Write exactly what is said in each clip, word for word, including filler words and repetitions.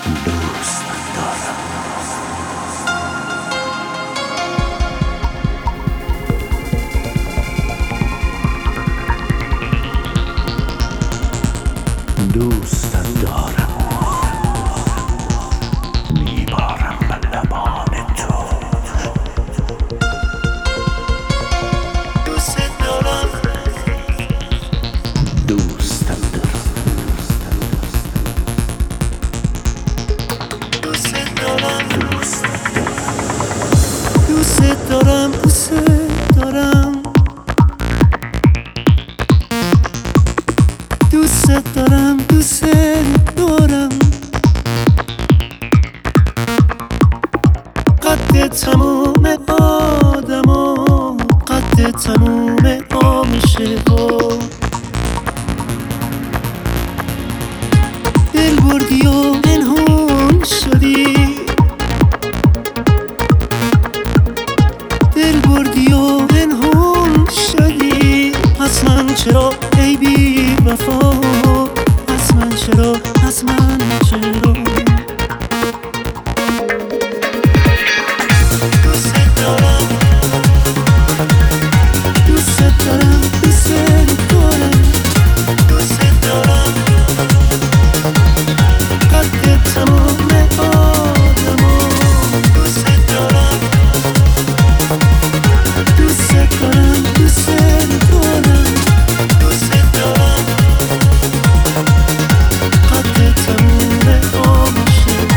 دوست دارم. دوست دارم، میبارم به لبان تو. دوست دارم، دوست دارم، دوست دارم، دوست دارم، دوست دارم، دوست دارم، دوست دارم. قد تموم آدما، قد تموم آمیشه ها. دل بردی و پنهون شدی، دل بردی و پنهون شدی. پس من چرا ای بی وفا، پس من چرا، پس من چرا. دوست دارم، دوست دارم، دوست دارم، دوست دارم. قد تمام آدما، دوست دارم، دوست دارم، دوست دارم، دوست دارم. قد تمام آمیشه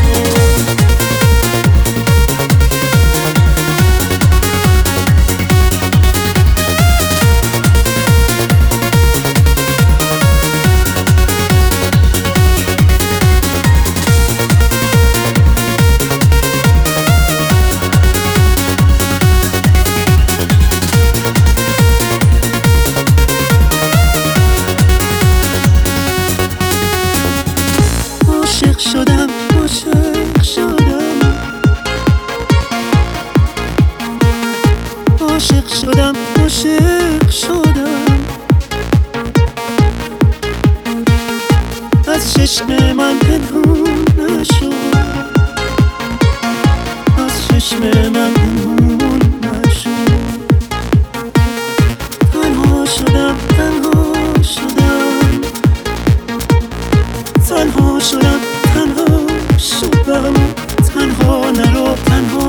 عاشق شدم، عاشق شدم، عاشق شدم، عاشق شدم. از چشم من پنهون نشد، از چشم من پنهون نشد. تنها شدم، تنها شدم، تنها شدم، تنها شدم. تنها نرو، تنها